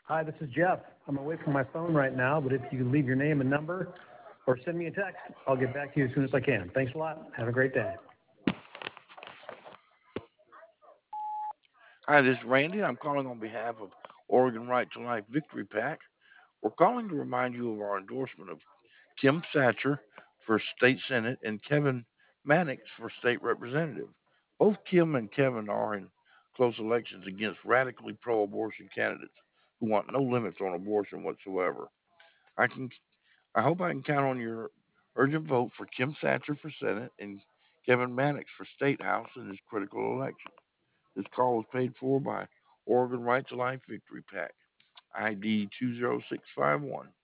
Hi, this is Jeff. I'm away from my phone right now, but if you can leave your name and number or send me a text, I'll get back to you as soon as I can. Thanks a lot. Have a great day. Hi, this is Randy. I'm calling on behalf of Oregon Right to Life Victory Pack. We're calling to remind you of our endorsement of Kim Satcher for state senate and Kevin Mannix for state representative. Both Kim and Kevin are in close elections against radically pro-abortion candidates who want no limits on abortion whatsoever. I can I hope I can count on your urgent vote for Kim Satcher for Senate and Kevin Mannix for State House in this critical election. This call was paid for by Oregon Right to Life Victory PAC, ID 20651.